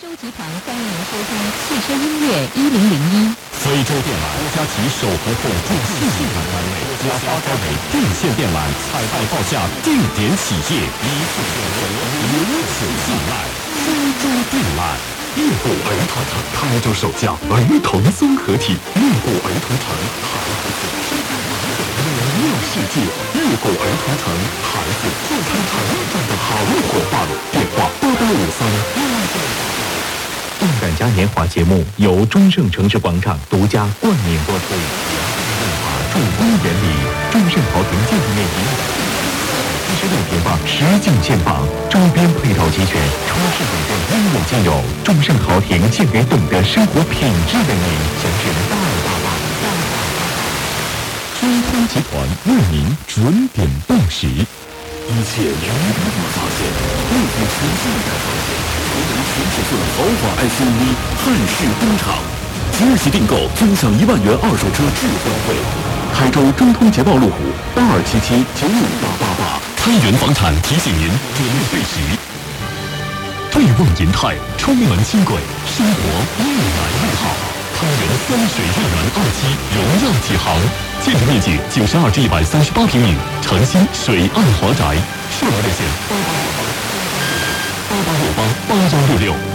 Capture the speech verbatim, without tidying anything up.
洲集团欢迎您收听汽车音乐一零零一。 非洲电缆多家旗手合同驻信集团单位多发改委电线电缆采购报价定点企业，一次选择如此信赖。非洲电缆。乐谷儿童城台州首家儿童综合体，乐谷儿童城孩子生产美妙世界，乐谷儿童城孩子健康成长的好伙伴，电话八八五三。动感嘉年华节目由中盛城市广场独家冠名播出。万华助公园里，中盛豪庭建筑面积七十六平方，实景现场，周边配套齐全，超市等店应有尽有。中盛豪庭献给懂得生活品质的你，详询大大大大中通集团为您准点报时。一切由不可发现，不比全新的发现。途观全尺寸豪华 S U V 汉式登场，即日起订购尊享一万元二手车置换费。台州中通捷豹路虎八二七七九五八八八。开元房产提醒您准备时。对望银泰，出门轻轨，生活越来越好。开元三水月园二期荣耀启航，建筑面积九十二至一百三十八平米，诚心水岸华宅。售楼热线八八六八八八六八八幺六六。